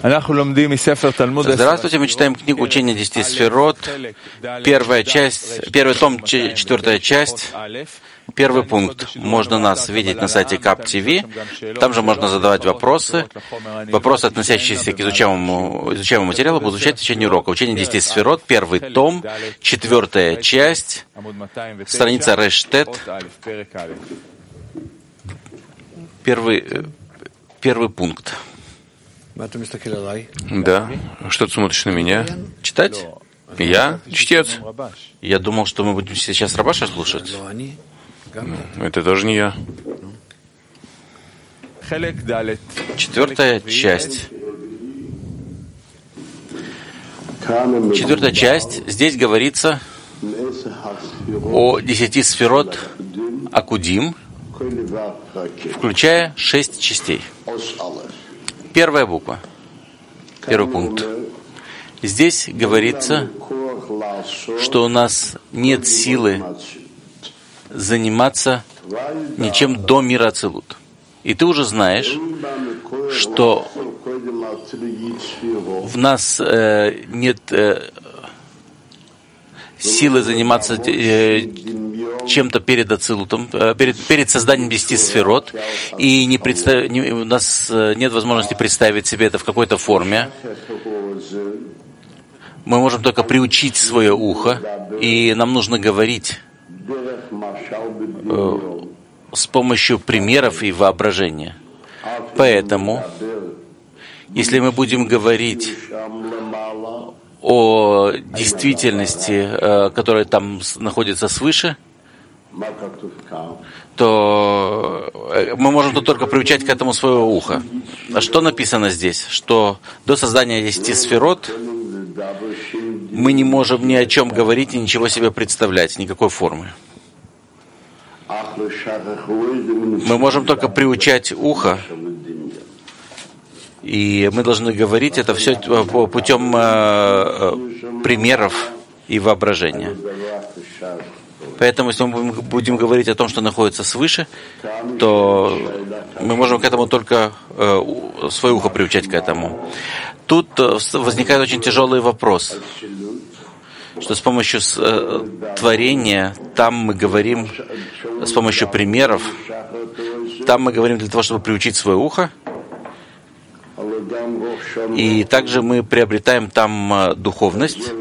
Здравствуйте, мы читаем книгу «Учение 10 сферот», первая часть, первый том, 4 часть, первый пункт. Можно нас видеть на сайте KAP.TV, там же можно задавать вопросы. Вопросы, относящиеся к изучаемому материалу, будут звучать в течение урока. «Учение 10 сферот», первый том, 4 часть, страница Рештет, первый пункт. Да. Что ты смотришь на меня? Читать? Я чтец. Я думал, что мы будем сейчас Рабаша слушать. Это тоже не я. 4 часть. 4 часть. Здесь говорится о 10 сферот Акудим, включая 6 частей. Первая буква, первый пункт. Здесь говорится, что у нас нет силы заниматься ничем до мира Ацилут. И ты уже знаешь, что в нас нет силы заниматься чем-то перед Ацилутом, перед созданием 10 сферот, и у нас нет возможности представить себе это в какой-то форме. Мы можем только приучить свое ухо, и нам нужно говорить с помощью примеров и воображения. Поэтому, если мы будем говорить о действительности, которая там находится свыше, то мы можем только приучать к этому свое ухо. А что написано здесь? Что до создания 10 сферот мы не можем ни о чем говорить и ничего себе представлять, никакой формы. Мы можем только приучать ухо, и мы должны говорить это все путем примеров и воображения. Поэтому, если мы будем говорить о том, что находится свыше, то мы можем к этому только свое ухо приучать к этому. Тут возникает очень тяжелый вопрос, что с помощью творения, там мы говорим, с помощью примеров, там мы говорим для того, чтобы приучить свое ухо, и также мы приобретаем там духовность.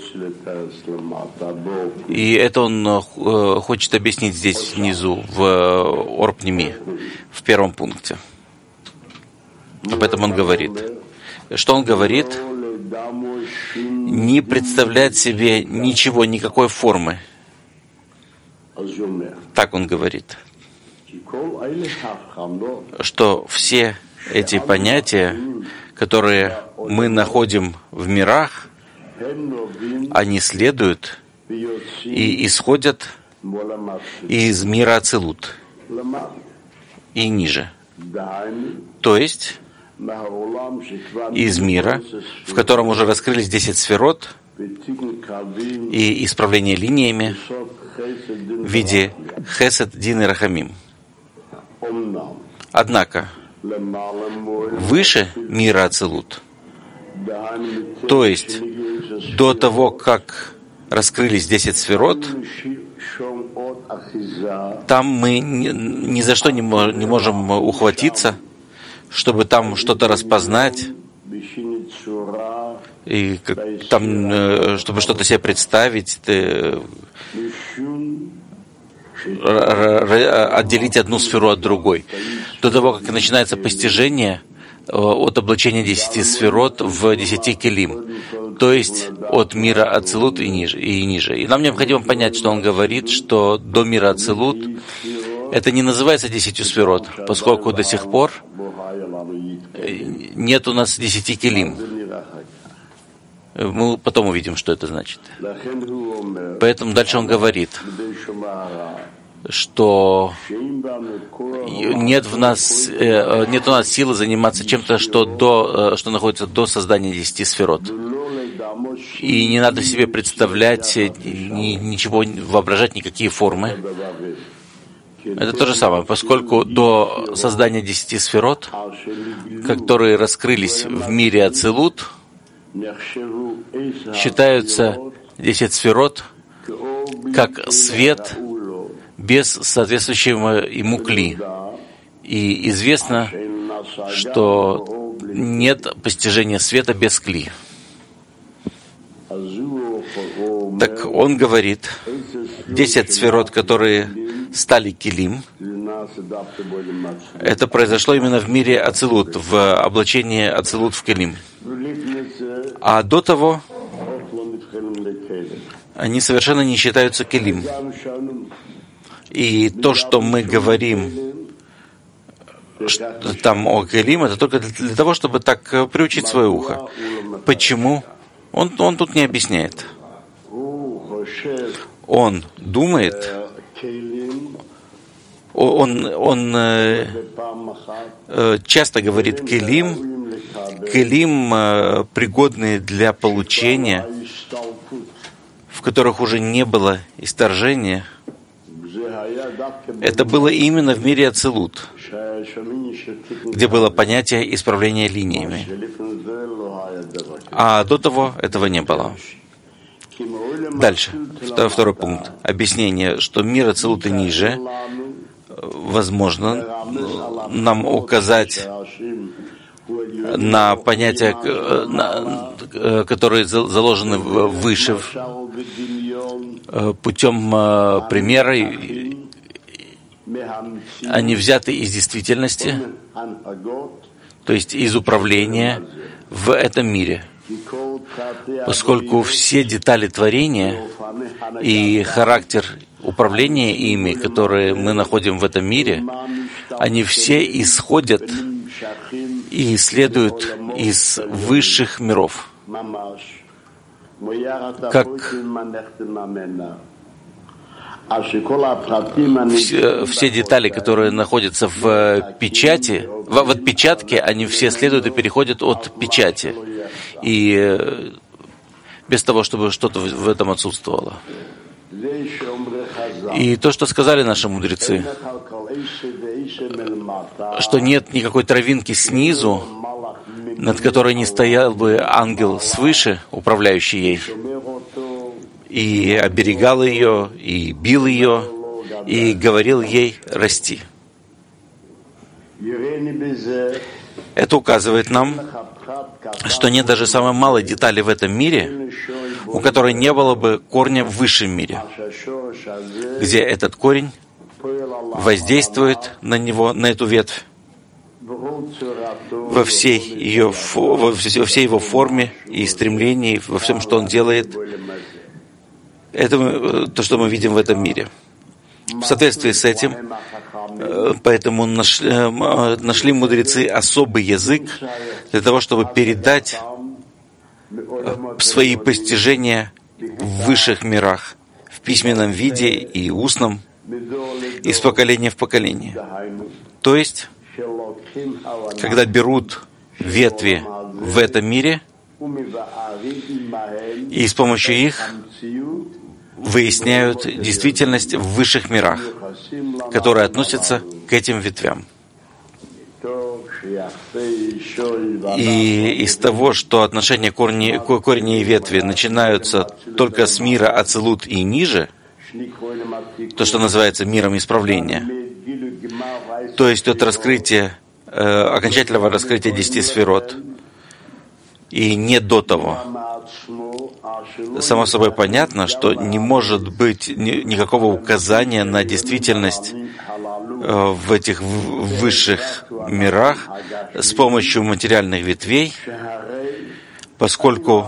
И это он хочет объяснить здесь внизу, в Орпними, в первом пункте. Об этом он говорит. Что он говорит? Не представлять себе ничего, никакой формы. Так он говорит. Что все эти понятия, которые мы находим в мирах, они следуют и исходят из мира Ацилут и ниже. То есть из мира, в котором уже раскрылись 10 сферот и исправление линиями в виде Хесед, Дин и Рахамим. Однако выше мира Ацилут, то есть до того, как раскрылись 10 сферот, там мы ни за что не можем ухватиться, чтобы там что-то распознать, и там, чтобы что-то себе представить, отделить одну сферу от другой. До того, как начинается постижение от облачения 10 сферот в 10 келим, то есть от мира Ацилут и ниже. И нам необходимо понять, что он говорит, что до мира Ацилут это не называется 10 сферот, поскольку до сих пор нет у нас 10 келим. Мы потом увидим, что это значит. Поэтому дальше он говорит, что нет у нас силы заниматься чем-то, что находится до создания 10 сферот. И не надо себе представлять, ничего воображать, никакие формы. Это то же самое, поскольку до создания 10 сферот, которые раскрылись в мире Ацилут, считаются 10 сферот как свет без соответствующего ему кли. И известно, что нет постижения света без кли. Так он говорит, 10 сферот, которые стали килим, это произошло именно в мире Ацилут, в облачении Ацилут в килим. А до того они совершенно не считаются килим. И то, что мы говорим там о килим, это только для того, чтобы так приучить свое ухо. Почему? Он тут не объясняет. Он думает, он часто говорит келим, пригодные для получения, в которых уже не было исторжения. Это было именно в мире Ацилут, где было понятие исправления линиями. А до того этого не было. Дальше, второй пункт. Объяснение, что мир Ацилут и ниже, возможно, нам указать на понятия, которые заложены выше, путем примера, они взяты из действительности, то есть из управления в этом мире. Поскольку все детали творения и характер управления ими, которые мы находим в этом мире, они все исходят и следуют из высших миров. Как все детали, которые находятся в печати, в отпечатке, они все следуют и переходят от печати. И без того, чтобы что-то в этом отсутствовало. И то, что сказали наши мудрецы, что нет никакой травинки снизу, над которой не стоял бы ангел свыше, управляющий ей, и оберегал ее, и бил ее, и говорил ей расти. Это указывает нам, что нет даже самой малой детали в этом мире, у которой не было бы корня в высшем мире, где этот корень воздействует на него, на эту ветвь, во всей его форме и стремлении, во всем, что он делает. Это то, что мы видим в этом мире. В соответствии с этим, поэтому нашли мудрецы особый язык для того, чтобы передать свои постижения в высших мирах, в письменном виде и устном, из поколения в поколение. То есть, когда берут ветви в этом мире и с помощью их выясняют действительность в высших мирах, которые относятся к этим ветвям. И из того, что отношения корня и ветви начинаются только с мира Ацилут и ниже, то, что называется миром исправления, то есть от раскрытия, окончательного раскрытия 10 сферот, и не до того. Само собой понятно, что не может быть никакого указания на действительность в этих высших мирах с помощью материальных ветвей, поскольку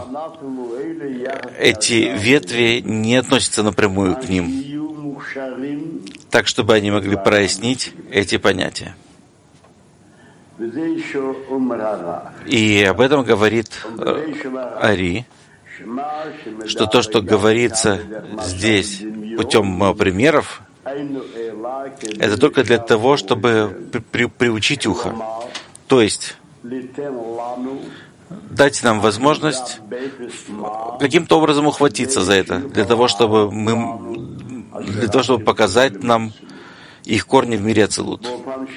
эти ветви не относятся напрямую к ним, так, чтобы они могли прояснить эти понятия. И об этом говорит Ари, что то, что говорится здесь путем примеров, это только для того, чтобы приучить ухо. То есть дать нам возможность каким-то образом ухватиться за это, для того, чтобы показать нам их корни в мире Ацилут.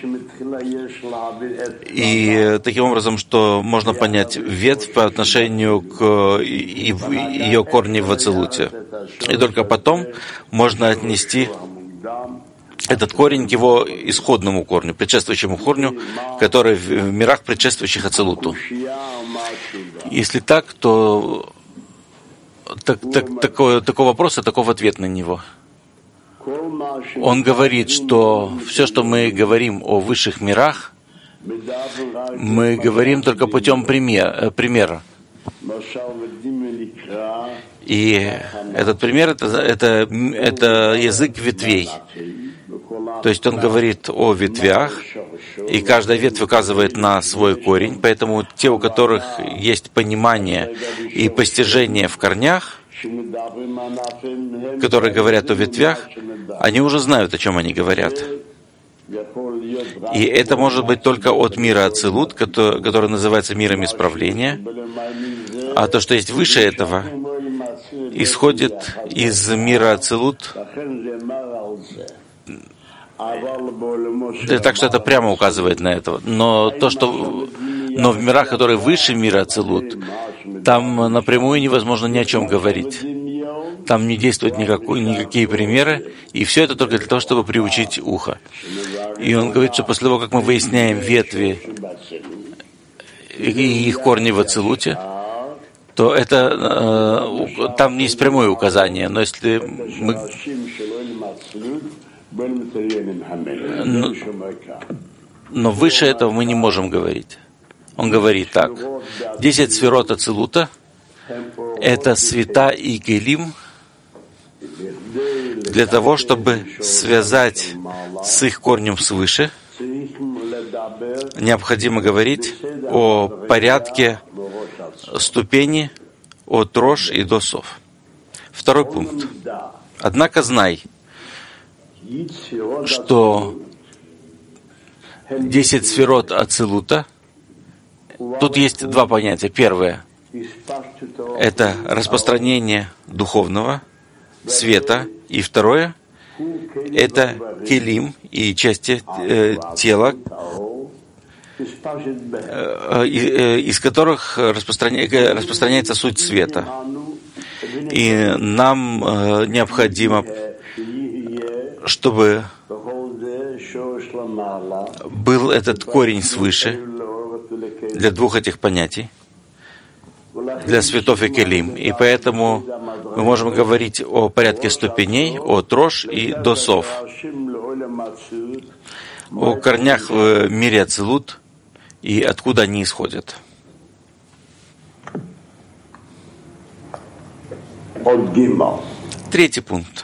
И таким образом, что можно понять ветвь по отношению к ее корни в Ацилуте. И только потом можно отнести этот корень к его исходному корню, предшествующему корню, который в мирах, предшествующих Ацилуту. Если так, то такой вопрос и такой ответ на него. Он говорит, что все, что мы говорим о высших мирах, мы говорим только путем примера. И этот пример — это язык ветвей. То есть он говорит о ветвях, и каждая ветвь указывает на свой корень, поэтому те, у которых есть понимание и постижение в корнях, которые говорят о ветвях, они уже знают, о чем они говорят. И это может быть только от мира Ацилут, который называется миром исправления, а то, что есть выше этого, исходит из мира Ацилут. Так что это прямо указывает на это. Но в мирах, которые выше мира Ацилут, там напрямую невозможно ни о чем говорить. Там не действуют никакие примеры, и все это только для того, чтобы приучить ухо. И он говорит, что после того, как мы выясняем ветви и их корни в Ацилуте, то это там есть прямое указание. Но если мы... Но выше этого мы не можем говорить. Он говорит так. 10 сферот Ацилута — это света и келим для того, чтобы связать с их корнем свыше. Необходимо говорить о порядке ступени от Рош и до Сов. Второй пункт. Однако знай, что 10 сферот Ацилута, тут есть два понятия. Первое — это распространение духовного света, и второе — это келим и части тела, из которых распространяется суть света. И нам необходимо, чтобы был этот корень свыше для двух этих понятий, для светов и келим. И поэтому мы можем говорить о порядке ступеней, от Рош и до Сов, о корнях в мире Ацилут и откуда они исходят. Третий пункт.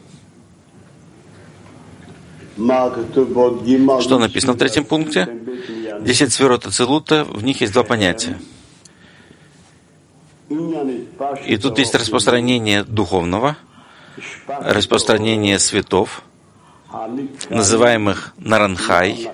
Что написано в третьем пункте? 10 сферот Ацилута, в них есть два понятия. И тут есть распространение духовного, распространение светов, называемых Наранхай,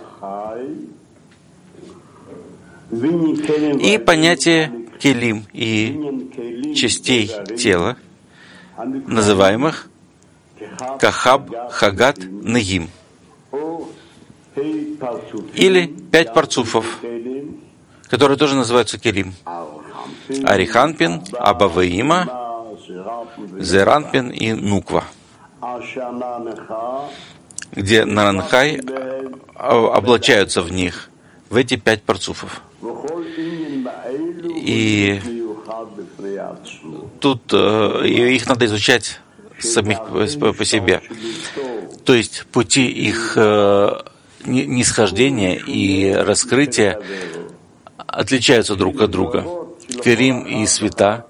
и понятие келим и частей тела, называемых Кахаб, Хагат, Негим, или 5 парцуфов, которые тоже называются келим. Ариханпин, Абаваима, Зеранпин и Нуква, где Наранхай облачаются в них, в эти 5 парцуфов. И тут их надо изучать самих по себе. То есть пути их нисхождения и раскрытия отличаются друг от друга. Керим и света,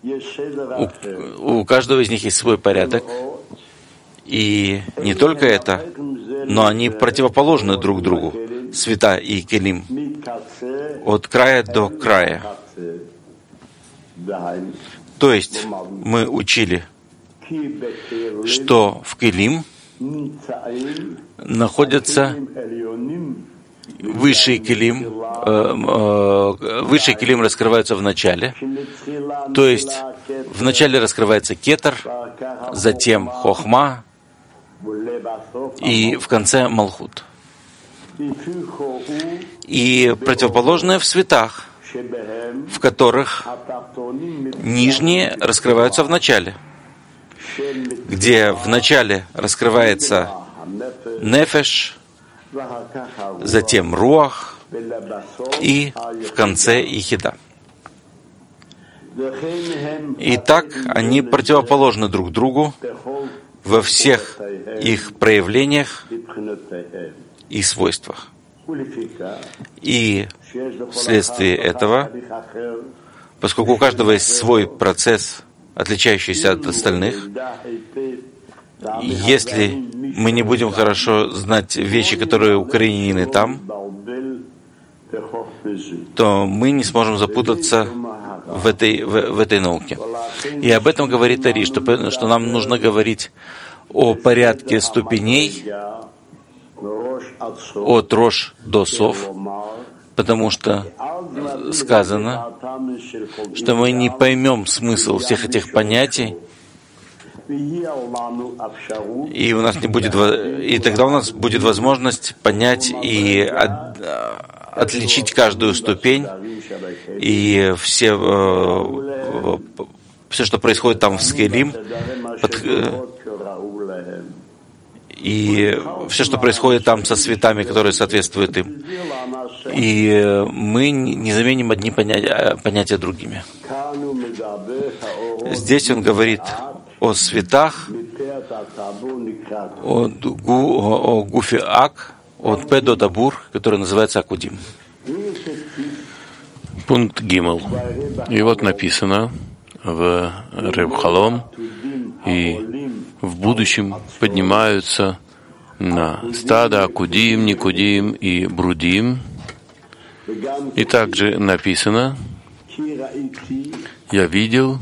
у каждого из них есть свой порядок. И не только это, но они противоположны друг другу, света и келим, от края до края. То есть мы учили, что в келим находятся высший келим раскрывается в начале, то есть в начале раскрывается кетер, затем хохма, и в конце Малхут. И противоположное в светах, в которых нижние раскрываются в начале, где в начале раскрывается нефеш, затем руах и в конце ихида. И так они противоположны друг другу во всех их проявлениях и свойствах. И вследствие этого, поскольку у каждого есть свой процесс, отличающийся от остальных, если мы не будем хорошо знать вещи, которые укоренены там, то мы не сможем запутаться в этой науке. И об этом говорит Ари, что нам нужно говорить о порядке ступеней от Рош до Сов, потому что сказано, что мы не поймем смысл всех этих понятий, и у нас не будет, и тогда у нас будет возможность понять и отличить каждую ступень и все, что происходит там в Скелим, и все, что происходит там со светами, которые соответствуют им. И мы не заменим одни понятия другими. Здесь он говорит о светах, о гуфе Ак, от Пе до Табур, который называется Акудим. Пункт Гимл. И вот написано в Реб Халом, и в будущем поднимаются на стадо Акудим, Никудим и Брудим. И также написано: я видел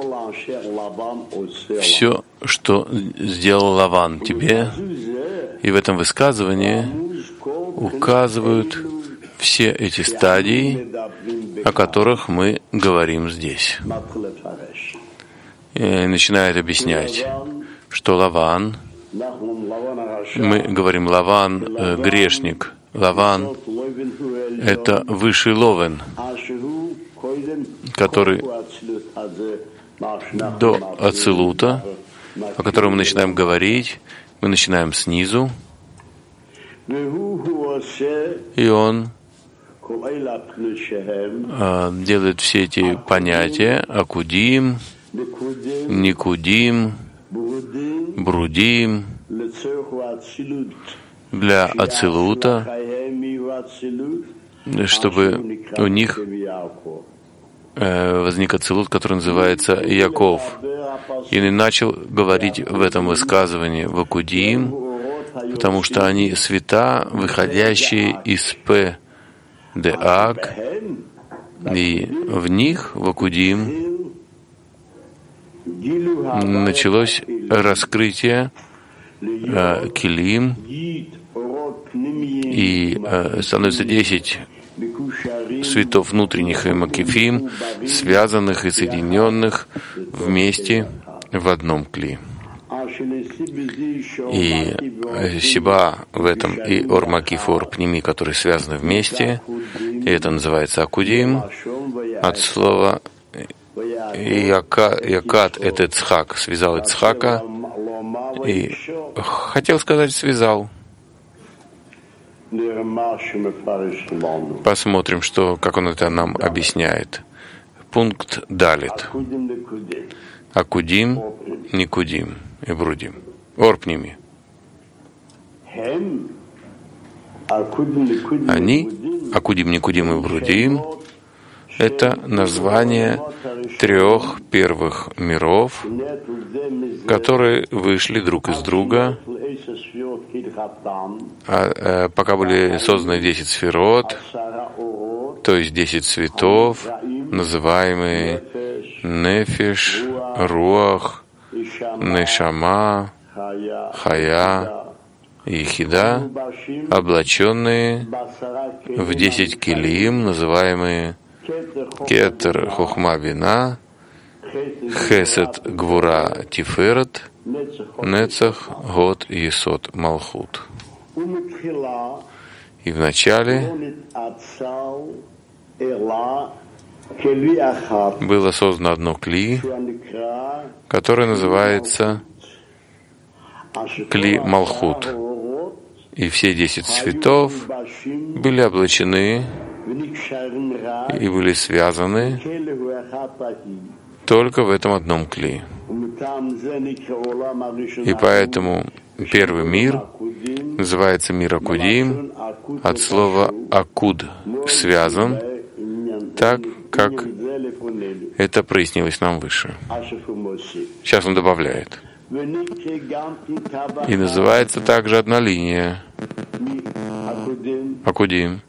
все, что сделал Лаван тебе. И в этом высказывании указывают все эти стадии, о которых мы говорим здесь. И начинает объяснять, что Лаван, мы говорим Лаван грешник. Лаван — это высший Ловен, который до Ацилута, о котором мы начинаем говорить, мы начинаем снизу, и он делает все эти понятия Акудим, Никудим, Брудим для Ацилута, чтобы у них возник Ацилут, который называется Яков. И он начал говорить в этом высказывании в Акудим, потому что они света, выходящие из П. Деак, и в них, в Акудим, началось раскрытие Килим, и становится 10 светов внутренних и Макифим, связанных и соединенных вместе в одном кли. И Сиба в этом и Ор-Макиф, Ор-Пними, которые связаны вместе, и это называется Акудим, от слова Якат — это Ицхак, связал Ицхака, и хотел сказать «связал». Посмотрим, как он это нам объясняет. Пункт Далит. Акудим, Никудим и Брудим. Орпними. Они, Акудим, Никудим и Брудим, это название 3 первых миров, которые вышли друг из друга, пока были созданы 10 сферот, то есть 10 цветов, называемые Нефиш, Руах, Нешама, Хая и Хида, облаченные в 10 килим, называемые Кетер, Хохма, Бина, Хесед, Гвура, Тиферет, Нецах, Год, Есод, Малхут. И вначале было создано одно кли, которое называется кли Малхут. И все 10 цветов были облачены и были связаны только в этом одном кли. И поэтому первый мир называется мир Акудим от слова «акуд» — «связан», так, как это прояснилось нам выше. Сейчас он добавляет. И называется также одна линия Акудим.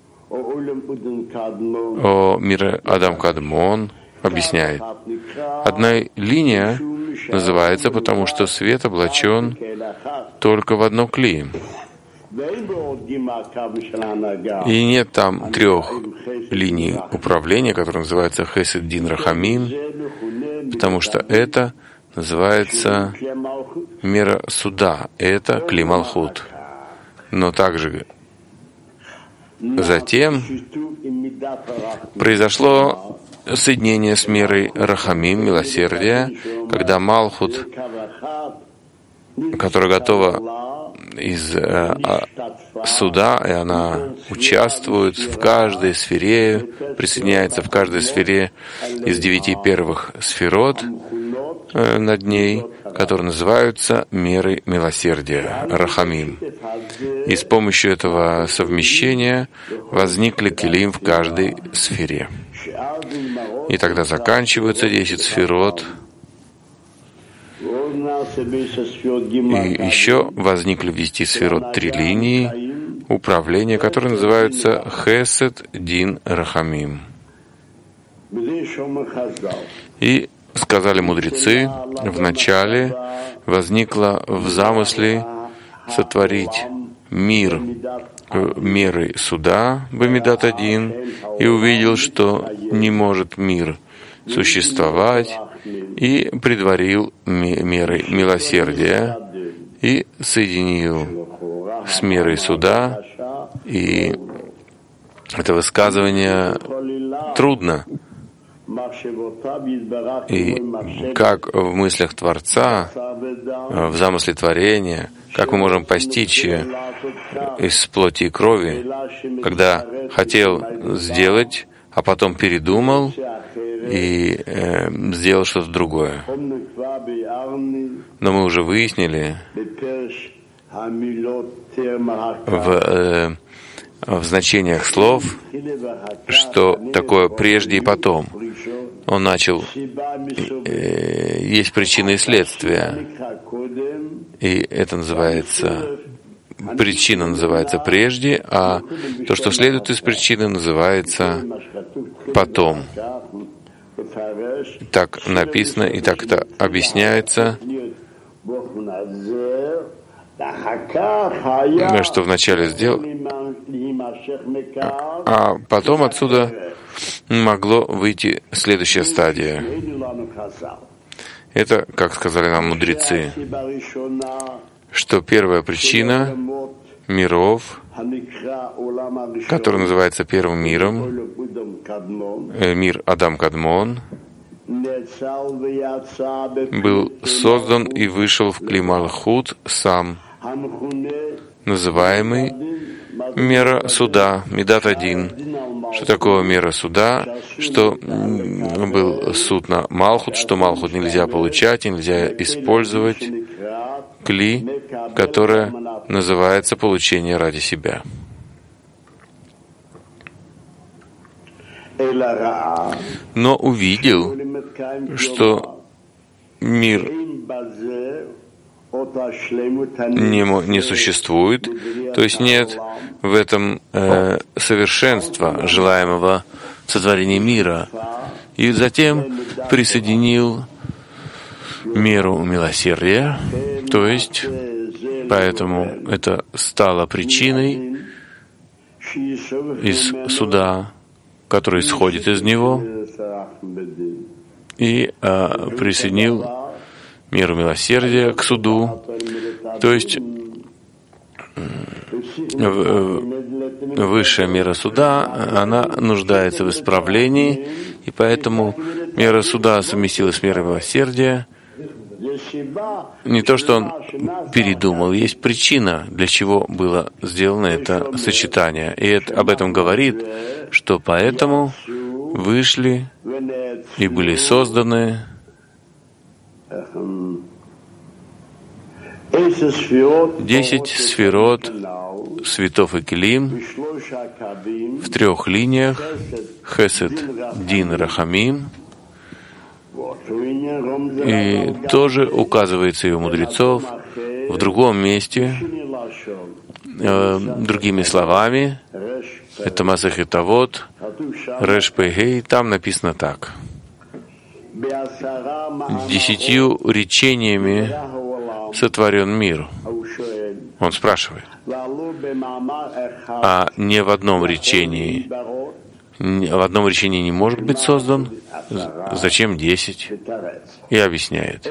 О мире Адам Кадмон объясняет. Одна линия называется, потому что свет облачен только в одно кли. И нет там 3 линий управления, которые называются Хесед, Дин, Рахамим, потому что это называется мера суда, это кли Малхут. Но также затем произошло соединение с мерой Рахамим, милосердия, когда Малхут, которая готова из суда, и она участвует в каждой сфере, присоединяется в каждой сфере из 9 первых сферот над ней, которые называются мерой милосердия, Рахамим. И с помощью этого совмещения возникли келим в каждой сфере. И тогда заканчиваются 10 сферот, и еще возникли в 10 сферот 3 линии управления, которые называются Хесед, Дин, Рахамим. И сказали мудрецы, вначале возникло в замысле сотворить мир меры суда, Бамидат 1, и увидел, что не может мир существовать, и предварил мерой милосердия, и соединил с мерой суда, и это высказывание трудно. И как в мыслях Творца, в замысле творения, как мы можем постичь из плоти и крови, когда хотел сделать, а потом передумал и сделал что-то другое. Но мы уже выяснили в значениях слов, что такое прежде и потом. Он начал, есть причины и следствия, и это называется, причина называется прежде, а то, что следует из причины, называется потом. Так написано, и так это объясняется, что вначале сделал, а потом отсюда могло выйти следующая стадия. Это, как сказали нам мудрецы, что первая причина миров, который называется первым миром, мир Адам Кадмон, был создан и вышел в кли Малхут сам, называемый мера суда, Мидат 1. Что такое мера суда? Что был суд на Малхут, что Малхут нельзя получать, нельзя использовать кли, которое называется получение ради себя. Но увидел, что мир не существует, то есть нет в этом совершенства желаемого сотворения мира, и затем присоединил меру милосердия, то есть поэтому это стало причиной из суда, который исходит из него, и присоединил меру милосердия к суду. То есть высшая мера суда, она нуждается в исправлении, и поэтому мера суда совместилась с мерой милосердия. Не то, что он передумал, есть причина, для чего было сделано это сочетание. И об этом говорит, что поэтому вышли и были созданы 10 сферот светов и келим в 3 линиях: Хесед, Дин, Рахамим. И тоже указывается и у мудрецов в другом месте, другими словами. Это Масехет Авот, Реш Пей, там написано так: 10 речениями сотворен мир. Он спрашивает, а не в одном речении? В одном речении не может быть создан? Зачем 10? И объясняет,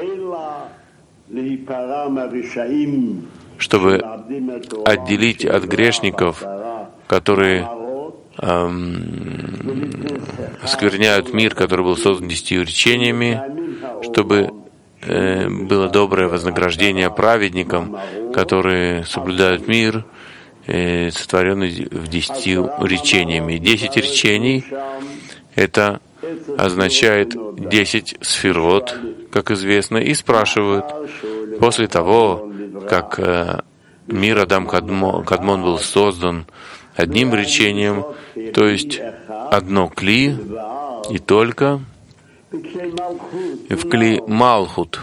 чтобы отделить от грешников, которые скверняют мир, который был создан 10 речениями, чтобы было доброе вознаграждение праведникам, которые соблюдают мир, сотворенный в 10 речениями. 10 речений — это означает 10 сферот, как известно, и спрашивают, после того, как мир Адам Кадмон был создан одним речением, то есть одно кли, и только в кли Малхут.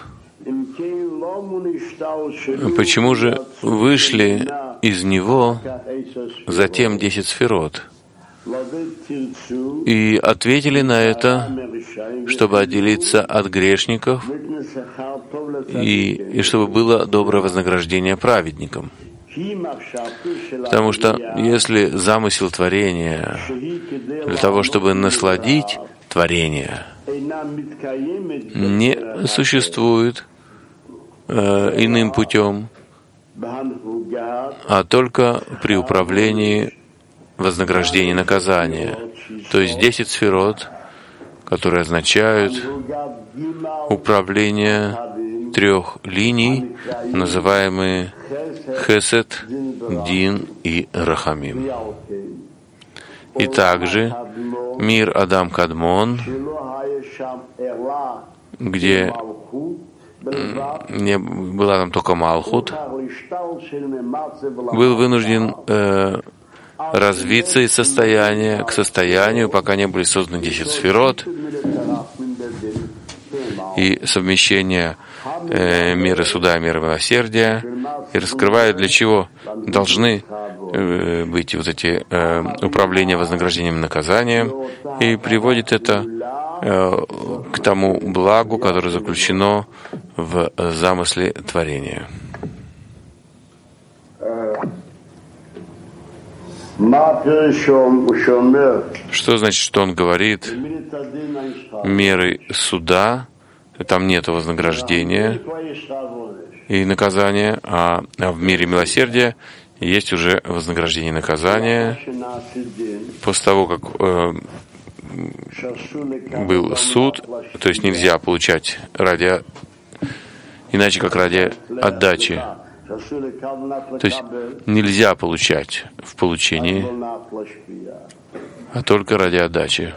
Почему же вышли из него затем 10 сферот? И ответили на это, чтобы отделиться от грешников и чтобы было доброе вознаграждение праведникам. Потому что если замысел творения для того, чтобы насладить творение, не существует иным путем, а только при управлении вознаграждения и наказания. То есть 10 сферот, которые означают управление 3 линий, называемые Хесед, Дин и Рахамим. И также мир Адам Кадмон, где не была там только Малхут, был вынужден развиться из состояния к состоянию, пока не были созданы 10 сферот, и совмещение меры суда и меры милосердия, и раскрывают, для чего должны быть вот эти управления вознаграждением и наказанием, и приводит это к тому благу, которое заключено в замысле творения. Что значит, что он говорит? Меры суда, там нет вознаграждения и наказания, а в мире милосердия есть уже вознаграждение и наказание. После того, как был суд, то есть нельзя получать иначе как ради отдачи. То есть нельзя получать в получении, а только ради отдачи.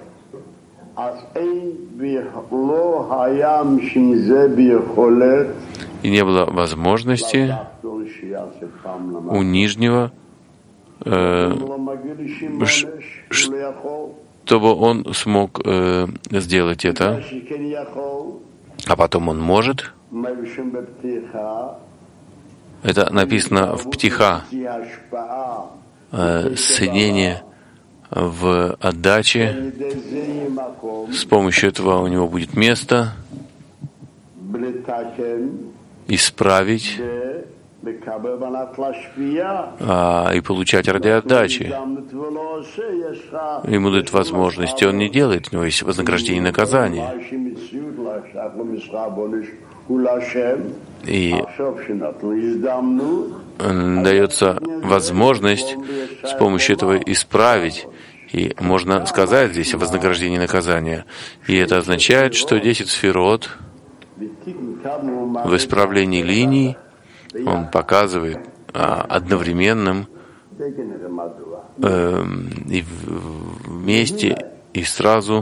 И не было возможности у нижнего, чтобы он смог сделать это, а потом он может. Это написано в Птиха, соединение в отдаче. С помощью этого у него будет место исправить и получать ради отдачи. Ему дают возможности, он не делает, у него есть вознаграждение и наказание. И дается возможность с помощью этого исправить. И можно сказать здесь о вознаграждении и наказании. И это означает, что 10 сферот в исправлении линий он показывает одновременным и вместе, и сразу.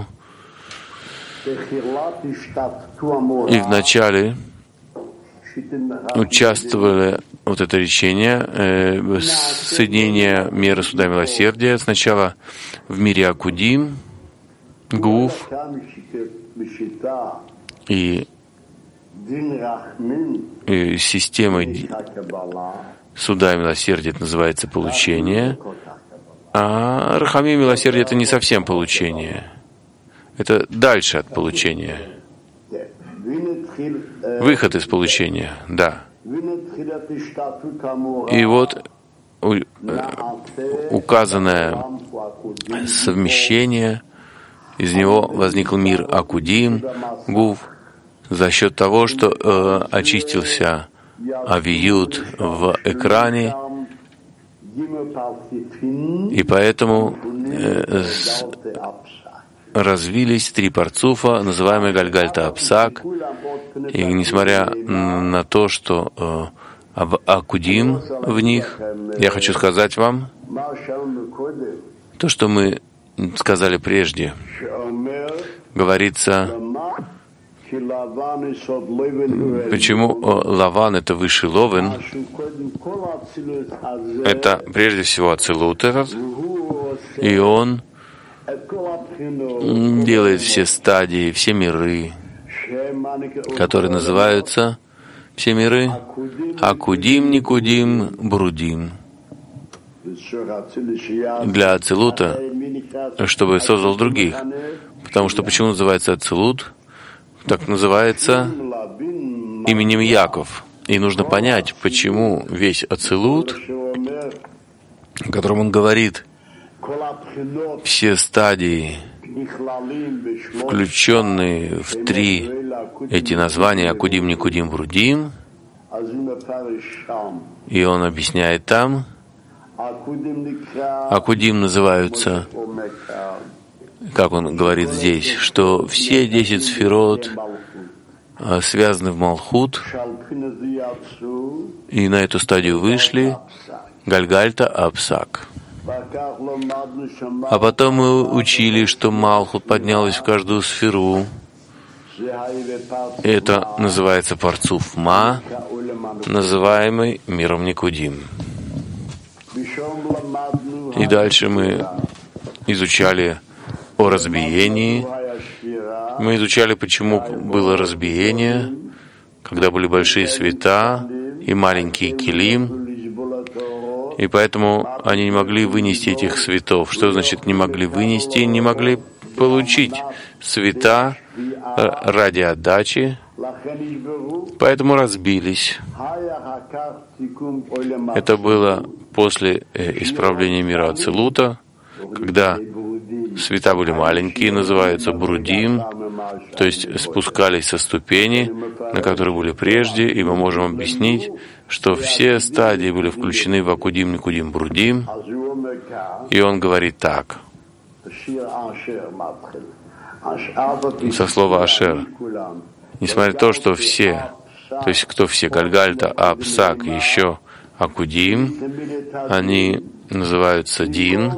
И вначале участвовали вот это речение, соединение меры суда и милосердия, сначала в мире Акудим, Гуф, и системой суда и милосердия это называется получение, а Рахами и милосердие это не совсем получение. Это дальше от получения. Выход из получения, да. И вот указанное совмещение, из него возник мир Акудим, Гуф, за счет того, что очистился авиют в экране, и поэтому развились 3 парцуфа, называемые Гальгальта Апсак, и несмотря на то, что Акудим в них, я хочу сказать вам, то, что мы сказали прежде, говорится, почему Лаван — это высший Ловен, это прежде всего Ацилут этот, и он делает все стадии, все миры, которые называются, все миры, Акудим, Никудим, Брудим. Для Ацилута, чтобы создал других. Потому что почему называется Ацилут? Так называется именем Яков. И нужно понять, почему весь Ацилут, о котором он говорит, все стадии, включенные в 3 эти названия Акудим, Никудим, Брудим, и он объясняет там, Акудим называются, как он говорит здесь, что все 10 сферот связаны в Малхут, и на эту стадию вышли Гальгальта Апсак. А потом мы учили, что Малхут поднялась в каждую сферу. Это называется Парцуф Ма, называемый миром Никудим. И дальше мы изучали о разбиении. Мы изучали, почему было разбиение, когда были большие света и маленькие килим, и поэтому они не могли вынести этих светов. Что значит не могли вынести? Не могли получить света ради отдачи, поэтому разбились. Это было после исправления мира Ацилута, когда света были маленькие, называются Брудим, то есть спускались со ступени, на которой были прежде, и мы можем объяснить, что все стадии были включены в Акудим, Никудим, Брудим, и он говорит так, со слова Ашер, несмотря на то, что все, то есть кто все, Гальгальта, Апсак, еще Акудим, они называются Дин,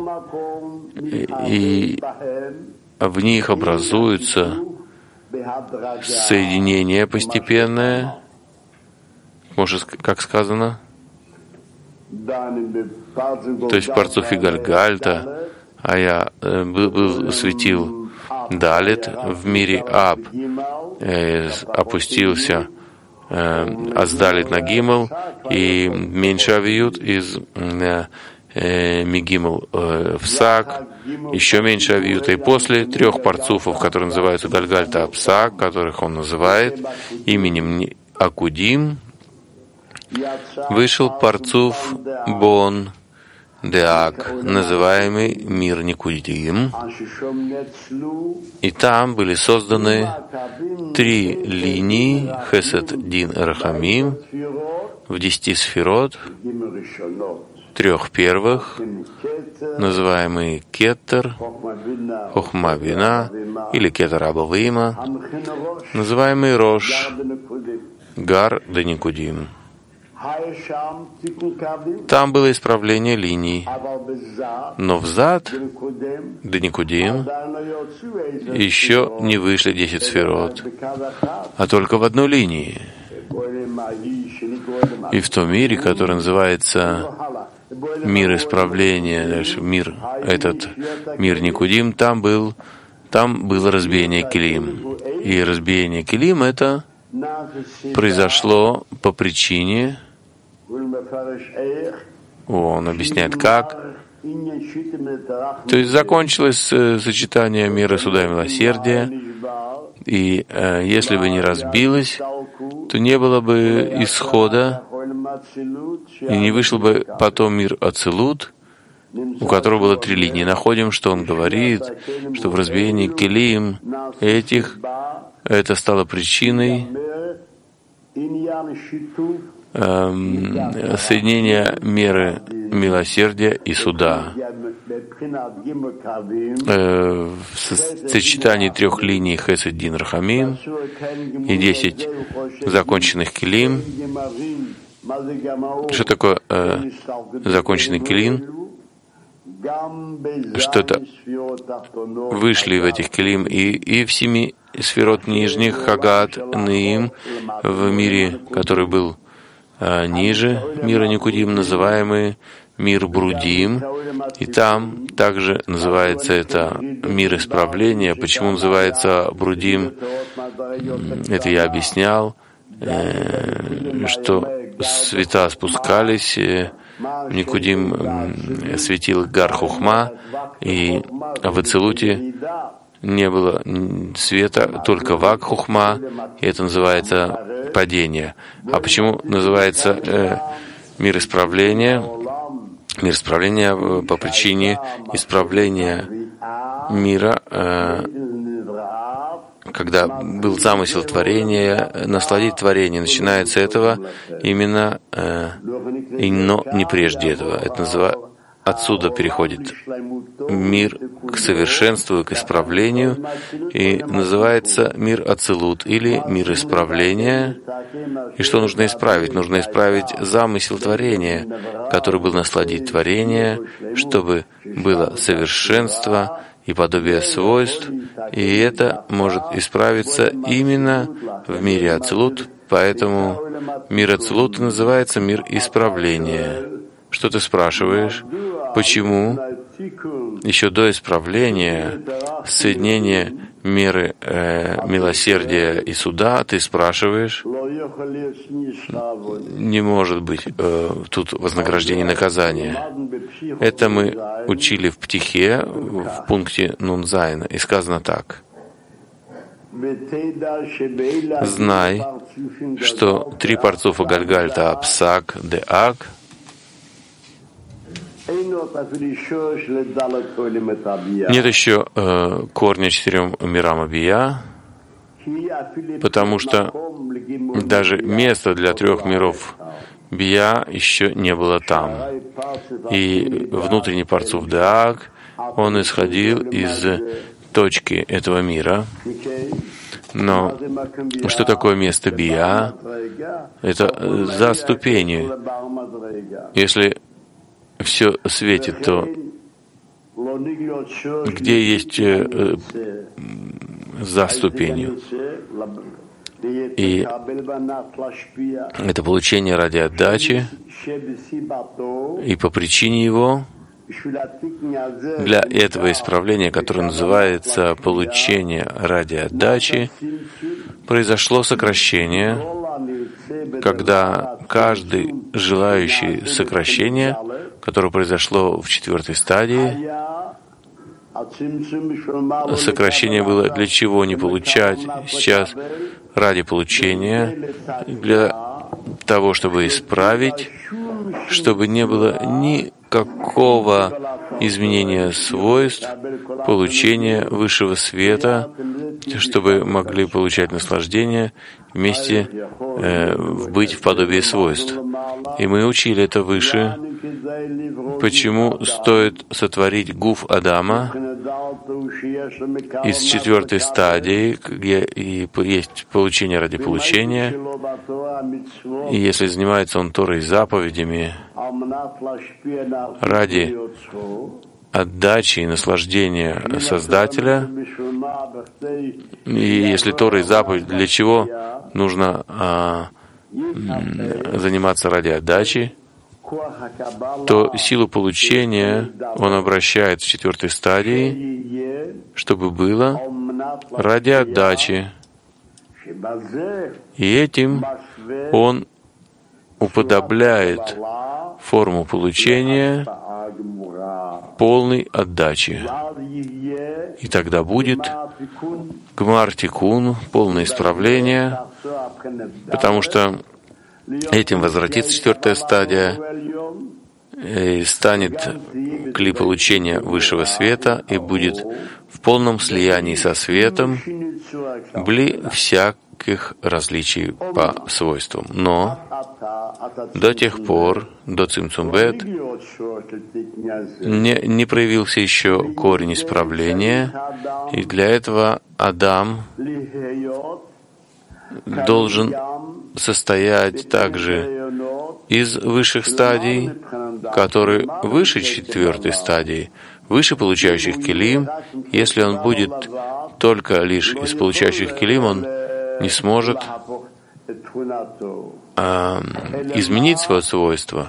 и в них образуется соединение постепенное, может, как сказано, то есть в Парцуфе Гальгальта, а я светил Далит в мире Аб, опустился Аздалит на Гимл, и меньше авиют из Мигимл в Сак, еще меньше авиюта, и после 3 парцуфов, которые называются Гальгальта Апсак, которых он называет именем Акудим, вышел Парцуф Бон Деак, называемый мир Никудим, и там были созданы 3 линии Хесед, Дин, Рахамим в 10 сферот, 3 первых, называемые Кетер, Хохма Вина или Кетер Абавима, называемый Рош, Гар де Никудим. Там было исправление линий, но взад де Никудим еще не вышли 10 сферот, а только в одной линии. И в том мире, который называется мир исправления, этот мир Никудим, там было разбиение Келим. И разбиение Келим это произошло по причине, он объясняет как, то есть закончилось сочетание мира, суда и милосердия, и если бы не разбилось, то не было бы исхода, и не вышел бы потом мир Ацилут, у которого было 3 линии. Находим, что он говорит, что в разбиении Келим это стало причиной соединения меры милосердия и суда. В сочетании 3 линий Хесед, Дин, Рахамим и 10 законченных Келим. Что такое законченный Келим? Что это вышли в этих Келим и в 7 сферот нижних Хагат, Неим, в мире, который был ниже мира Никудим, называемый мир Брудим, и там также называется это мир исправления. Почему называется Брудим? Это я объяснял, что света спускались, Никудим светил Гар Хухма, и в Ацилуте не было света, только Вак Хухма, и это называется падение. А почему называется мир исправления? Мир исправления по причине исправления мира, когда был замысел творения, насладить творение. Начинается с этого именно, но не прежде этого. Это называется, отсюда переходит мир к совершенству, к исправлению, и называется мир Ацилут или мир исправления. И что нужно исправить? Нужно исправить замысел творения, который был насладить творение, чтобы было совершенство и подобие свойств, и это может исправиться именно в мире Ацилут, поэтому мир Ацилут называется мир исправления. Что ты спрашиваешь? Почему еще до исправления, соединения меры милосердия и суда, ты спрашиваешь, не может быть тут вознаграждение и наказание. Это мы учили в Птихе, в пункте Нунзайна, и сказано так. Знай, что 3 парцуфа Гальгальта Апсак Деак нет еще корня 4 мирам Абия, потому что даже место для 3 миров Бия еще не было там. И внутренний Парцуф Деак, он исходил из точки этого мира. Но что такое место Бия? Это за ступенью. Если все светит, то где есть за ступенью? И это получение ради отдачи, и по причине его, для этого исправления, которое называется получение ради отдачи, произошло сокращение, когда каждый желающий сокращения, которое произошло в 4-й стадии, сокращение было для чего не получать сейчас ради получения, для того, чтобы исправить, чтобы не было никакого изменения свойств, получения высшего света, чтобы могли получать наслаждение, вместе быть в подобии свойств. И мы учили это выше, почему стоит сотворить гуф Адама из 4 стадии, где и есть получение ради получения, и если занимается он Торой и заповедями ради отдачи и наслаждения Создателя, и если Тора и заповедь, для чего нужно заниматься ради отдачи, то силу получения он обращает в 4 стадии, чтобы было ради отдачи. И этим он уподобляет форму получения полной отдачи. И тогда будет гмар тикун, полное исправление, потому что этим возвратится 4 стадия и станет кли получения высшего света и будет в полном слиянии со светом, бли всяких различий по свойствам. Но до тех пор, до Цимцум-бет, не проявился еще корень исправления, и для этого Адам должен состоять также из высших стадий, которые выше 4 стадии, выше получающих килим. Если он будет только лишь из получающих килим, он не сможет изменить свое свойство.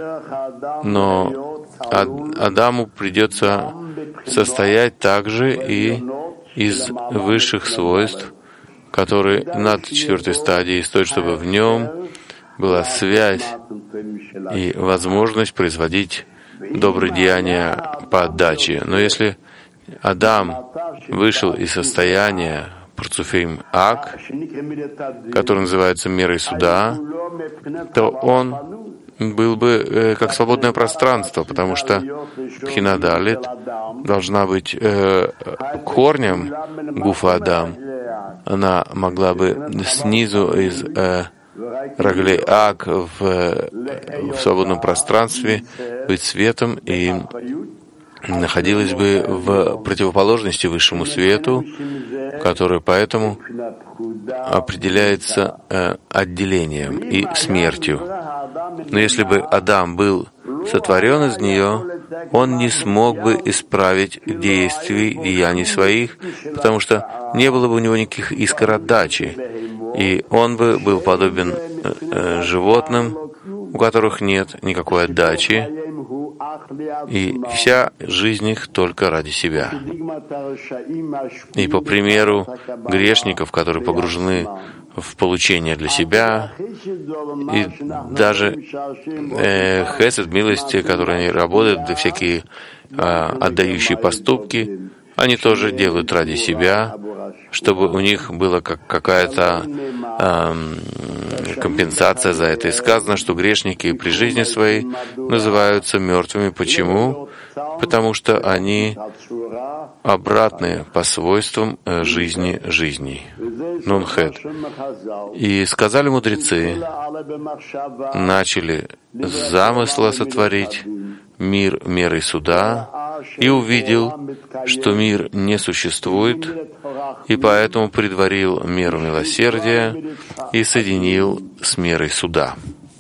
Но Адаму придется состоять также и из высших свойств, которые над 4 стадией, стоит, чтобы в нем была связь и возможность производить добрые деяния по отдаче. Но если Адам вышел из состояния Парцуфим Ак, который называется мерой суда, то он был бы как свободное пространство, потому что Пхина Далит должна быть корнем Гуфа Адам. Она могла бы снизу из Раглей Ак в свободном пространстве быть светом и находилась бы в противоположности высшему свету, который поэтому определяется отделением и смертью. Но если бы Адам был сотворен из нее, он не смог бы исправить деяний своих, потому что не было бы у него никаких искр отдачи, и он бы был подобен животным, у которых нет никакой отдачи, и вся жизнь их только ради себя. И по примеру грешников, которые погружены в получение для себя, и даже хесед, милости, которые они работают, да всякие отдающие поступки, они тоже делают ради себя, чтобы у них была какая-то компенсация за это. И сказано, что грешники при жизни своей называются мертвыми. Почему? Потому что они обратны по свойствам жизни жизней. Нунхет. И сказали мудрецы, начали с замысла сотворить мир мерой суда, и увидел, что мир не существует, и поэтому предварил меру милосердия и соединил с мерой суда.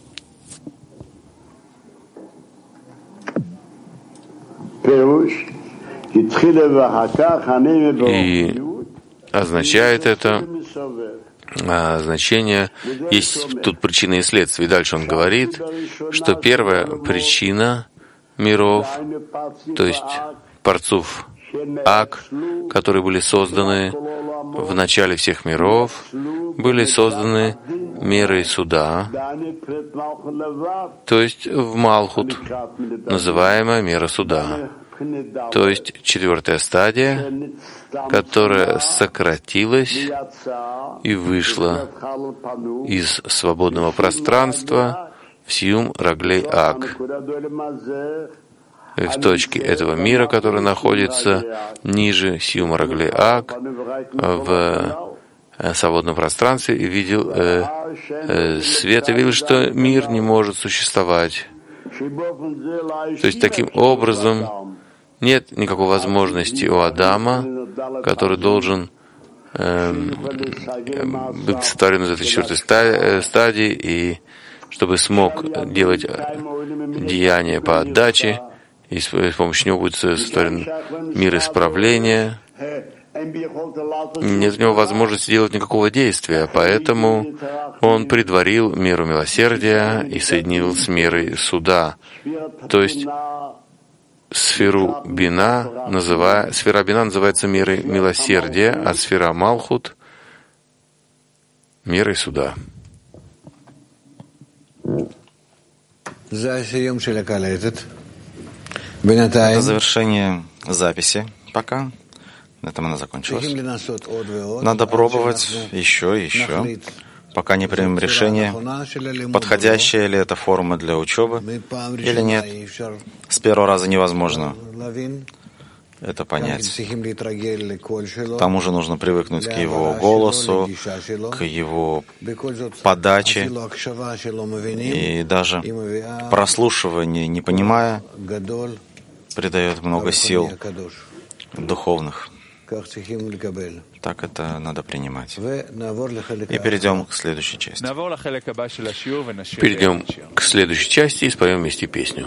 И означает это значение, есть тут причины и следствия. И дальше он говорит, что первая причина миров, то есть Парцуф Ак, которые были созданы в начале всех миров, были созданы мерой суда, то есть в Малхут, называемая мера суда. то есть 4-я стадия, которая сократилась и вышла из свободного пространства в Сиюм Раглей Аг, в точке этого мира, который находится ниже Сиюм Раглей Аг, в свободном пространстве, и видел свет, и видел, что мир не может существовать. То есть таким образом нет никакой возможности у Адама, который должен быть сотворен из этой 4-й стадии, и чтобы смог делать деяния по отдаче, и с помощью него будет сотворен мир исправления. Нет у него возможности делать никакого действия, поэтому он предварил меру милосердия и соединил с мерой суда. То есть сфера бина называется мерой милосердия, а сфера Малхут — мерой суда. Это завершение записи пока. На этом она закончилась. Надо пробовать еще и еще, пока не примем решение, подходящая ли эта форма для учебы или нет. С первого раза невозможно это понять. К тому же нужно привыкнуть к его голосу, к его подаче, и даже прослушивание, не понимая, придает много сил духовных. Так это надо принимать. И перейдем к следующей части. Перейдем к следующей части и споем вместе песню.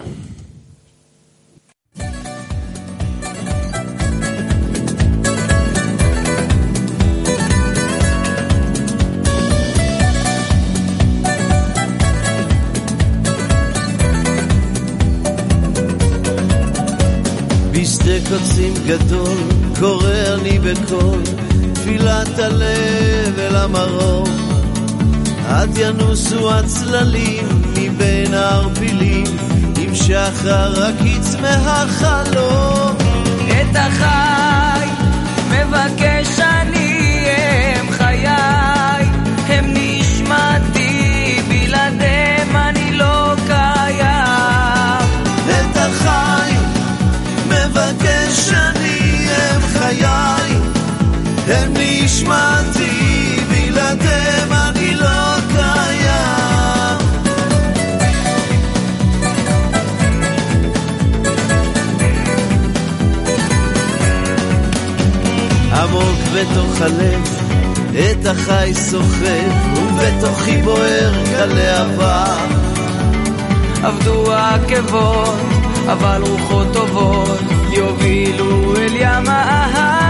בשדה קוצים גדול קורא אני בקול תפילת הלב אל המרום עד ינוסו הצללים מבין הערפילים עם שחר הקיץ מהחלום את החי מבקש אני הם חיי הם נשמתי בלעדיהם אני לא קיים את החי מבקש אני הם חיי הם נשמתי בלעדיהם אני לא קיים עמוק בתוך הלב את החי סוחב ובתוכי בוער כלהבה עבדו העקבות אבל רוחות טובות יובילו אל ים האהבה